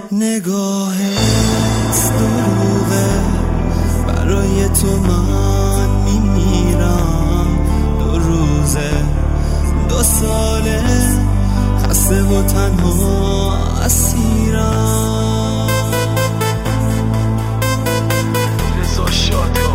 نگاهت دروغه، برای تو من میمیرم. 2 روزه 2 ساله خسته و تنها اسیرم. رضا شادا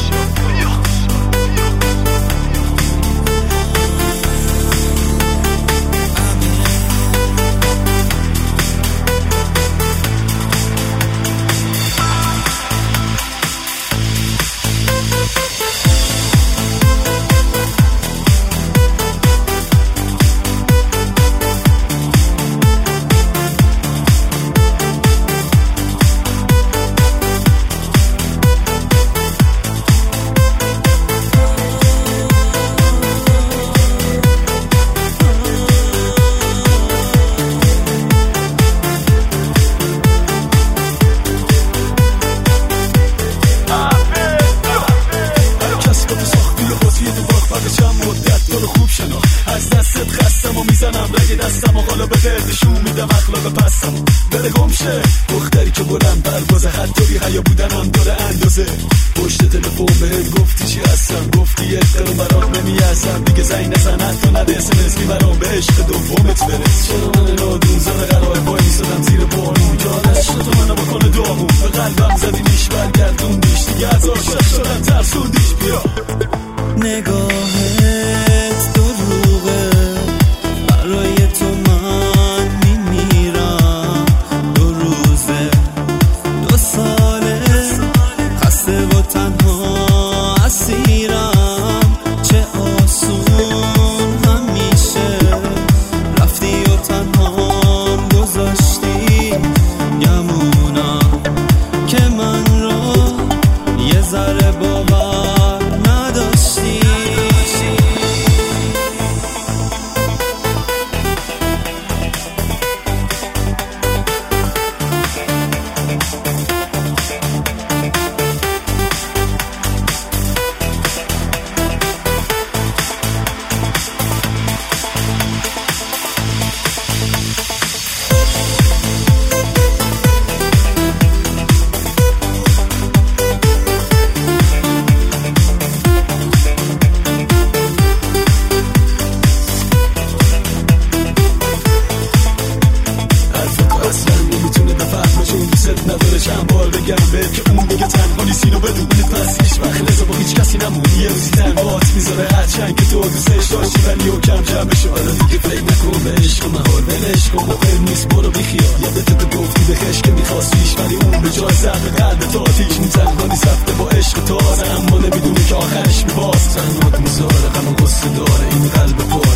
از دستت خستم و میزنم رگ دستم و حالا به قردشون میدم اخلاق پستم. بره گمشه دختری که بلند پروازه، حتی بی حیا بودنم داره اندازه. پشت تلفن بهت گفتی چی هستم، گفتی احترام برات نمیارزم. دیگه زنگ نزن حتی نده SMS میبرم به عشق دومت برس. چرا من نادون زده قرار پای میسادم زیر بارون، جان عشق تو منو بکنه داغون. به قلبم زدی نیش برگردوندیش، دیگه از عاشق شدم ترسوندیش. بیا نگاهت دروغه، برای تو من میمیرم. 2 روزه 2 ساله خسته و تنها اسیرم. چه آسون همیشه رفتی و تنها گذاشتی. گمونم که من رو یه ذره باور نداشتی. نداره چند بار بگم بهت که اون دیگه تنها نیست، اینو بدون. پس هیچ وقت رضا با هیچ کسی نمون. یه روزی تنهات میذاره هرچند که تو دوستش داشتی ولی او کم جمعش. حالا دیگه فکر نکن به عشق مهار، ولش کن مهم نیست برو بیخیال. یادت تو گفتی به خش که میخواستیش ولی اون به جای زرد قلب تو آتیش. این تنها نیست رفته با عشق تازه، اما نمیدونه که آخرش میباز. تنهات میذاره غم و غصه داره این قلب پر.